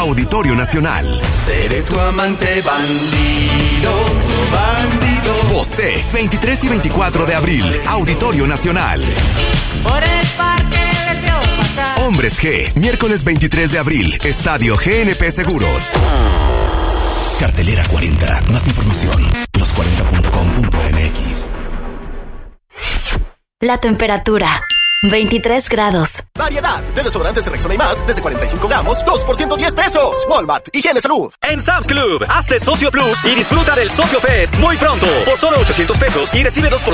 Auditorio Nacional. Seré tu amante bandido, bandido. José, 23 y 24 de abril, Auditorio Nacional. Por el parque les veo pasar. Hombres G, miércoles 23 de abril, Estadio GNP Seguros. Cartelera 40. Más información, los40.com.mx. La temperatura, 23 grados. Variedad de desodorantes Rexona y más, desde 45 gramos, 2 por 110 pesos. Walmart, higiene, salud. En Sam's Club, hazte Socio Plus y disfruta del Socio Fest muy pronto. Por solo 800 pesos y recibe 2 por